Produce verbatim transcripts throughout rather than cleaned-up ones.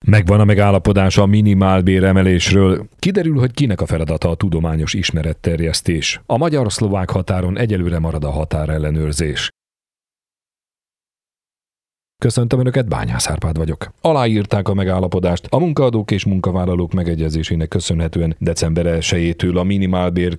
Megvan a megállapodás a minimálbér emelésről. Kiderül, hogy kinek a feladata a tudományos ismeretterjesztés. A magyar-szlovák határon egyelőre marad a határellenőrzés. Köszöntöm Önöket, Bányász Árpád vagyok. Aláírták a megállapodást. A munkaadók és munkavállalók megegyezésének köszönhetően december elsejétől a minimálbér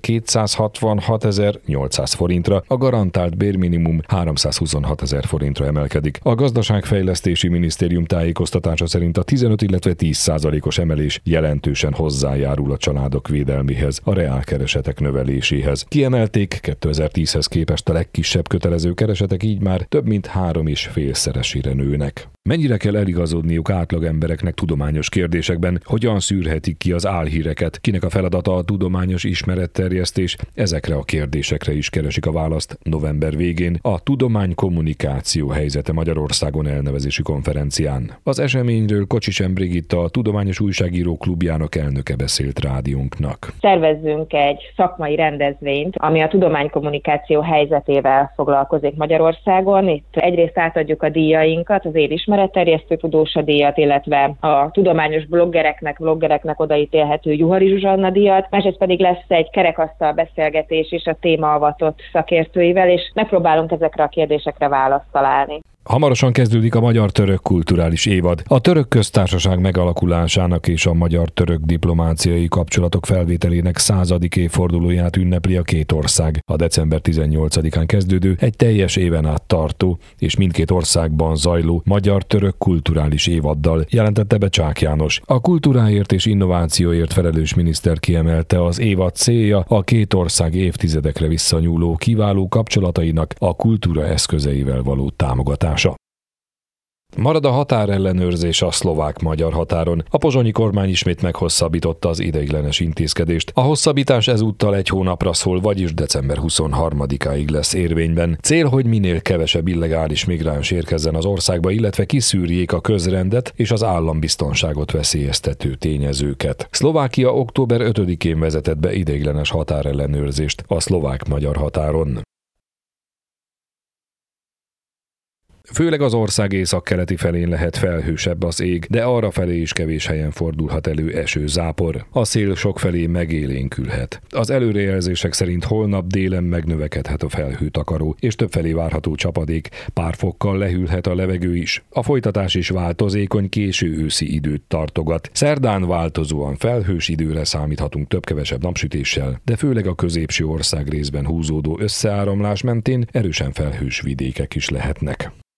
kétszázhatvanhatezer-nyolcszáz forintra, a garantált bérminimum háromszázhuszonhatezer forintra emelkedik. A Gazdaságfejlesztési Minisztérium tájékoztatása szerint a tizenöt, illetve tíz százalékos emelés jelentősen hozzájárul a családok védelméhez, a reálkeresetek növeléséhez. Kiemelték, kétezer-tízhez képest a legkisebb kötelező keresetek így már több mint három és félszeresére nőnek. Mennyire kell eligazodniuk átlagembereknek tudományos kérdésekben, hogyan szűrhetik ki az álhíreket, kinek a feladata a tudományos ismeretterjesztés, ezekre a kérdésekre is keresik a választ november végén a Tudománykommunikáció helyzete Magyarországon elnevezési konferencián. Az eseményről Kocsis Brigitta, a Tudományos Újságírók Klubjának elnöke beszélt rádiónknak. Szervezzünk egy szakmai rendezvényt, ami a tudománykommunikáció helyzetével foglalkozik Magyarországon. Itt egyrészt átadjuk a díjainkat, az év ismeretterjesztő tudósa díjat, illetve a tudományos bloggereknek, bloggereknek odaítélhető Juhari Zsuzsanna díjat, másrészt pedig lesz egy kerekasztal beszélgetés is a téma avatott szakértőivel, és megpróbálunk ezekre a kérdésekre választ találni. Hamarosan kezdődik a magyar-török kulturális évad. A török köztársaság megalakulásának és a magyar-török diplomáciai kapcsolatok felvételének századik évfordulóját ünnepli a két ország. A december tizennyolcadikán kezdődő, egy teljes éven át tartó és mindkét országban zajló magyar-török kulturális évaddal, jelentette be Csák János. A kultúráért és innovációért felelős miniszter kiemelte, az évad célja a két ország évtizedekre visszanyúló kiváló kapcsolatainak a kultúra eszközeivel való támogatás. Marad a határellenőrzés a szlovák-magyar határon. A pozsonyi kormány ismét meghosszabbította az ideiglenes intézkedést. A hosszabbítás ezúttal egy hónapra szól, vagyis december huszonharmadikáig lesz érvényben. Cél, hogy minél kevesebb illegális migráns érkezzen az országba, illetve kiszűrjék a közrendet és az állambiztonságot veszélyeztető tényezőket. Szlovákia október ötödikén vezetett be ideiglenes határellenőrzést a szlovák-magyar határon. Főleg az ország északkeleti felén lehet felhősebb az ég, de arra felé is kevés helyen fordulhat elő esőzápor. A szél sokfelé megélénkülhet. Az előrejelzések szerint holnap délen megnövekedhet a felhőtakaró, és többfelé várható csapadék, pár fokkal lehűlhet a levegő is. A folytatás is változékony, késő őszi időt tartogat. Szerdán változóan felhős időre számíthatunk több-kevesebb napsütéssel, de főleg a középső ország részben húzódó összeáramlás mentén erősen felhős vidékek is lehetnek.